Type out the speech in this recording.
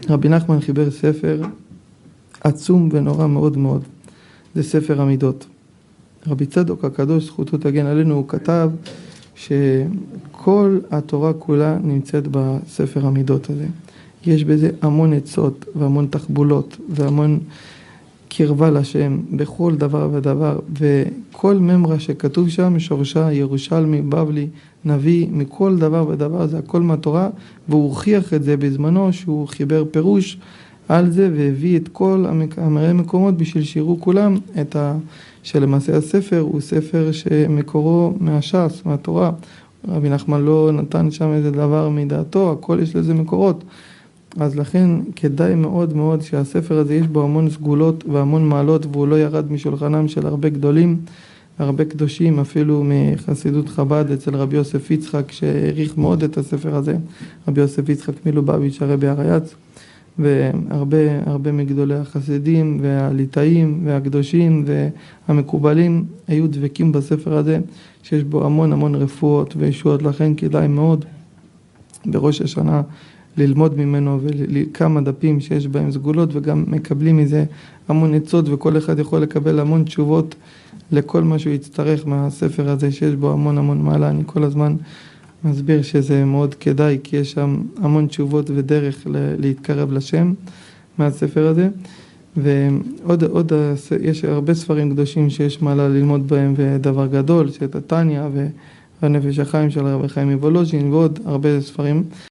רבי נחמן חיבר ספר עצום ונורא מאוד מאוד. זה ספר המידות. רבי צדוק הקדוש, זכותו תגן עלינו, הוא כתב שכל התורה כולה נמצאת בספר המידות הזה. יש בזה המון עצות והמון תחבולות והמון קרבה לשם בכל דבר ודבר, וכל ממרה שכתוב שם, שורשה, ירושלמי, בבלי, נביא, מכל דבר ודבר, זה הכל מהתורה, והוא הוכיח את זה בזמנו שהוא חיבר פירוש על זה והביא את כל המראי מקומות בשביל שיראו כולם שלמעשה הספר הוא ספר שמקורו מהש"ס, מהתורה. רבי נחמן לא נתן שם איזה דבר מדעתו, הכל יש לזה מקורות. אז לכן כדאי מאוד מאוד שהספר הזה יש בו המון סגולות והמון מעלות, והוא לא ירד משולחנם של הרבה גדולים, הרבה קדושים, אפילו מחסידות חב"ד אצל רבי יוסף יצחק שהעריך מאוד את הספר הזה, רבי יוסף יצחק מלובביץ' הרבי הריי"צ, והרבה מגדולי החסידים והליטאים והקדושים והמקובלים היו דבקים בספר הזה, שיש בו המון רפואות וישועות. לכן כדאי מאוד בראש השנה ללמוד ממנו, וכמה דפים שיש בהם סגולות, וגם מקבלים מזה המון עצות, וכל אחד יכול לקבל המון תשובות לכל מה שהוא יצטרך מהספר הזה, שיש בו המון מעלה. אני כל הזמן מסביר שזה מאוד כדאי, כי יש שם המון תשובות ודרך להתקרב לשם מהספר הזה. ועוד יש הרבה ספרים קדושים שיש מעלה ללמוד בהם, ודבר גדול, שאת התניא והנפש החיים של רבי חיים מוולוז'ין, ועוד הרבה ספרים.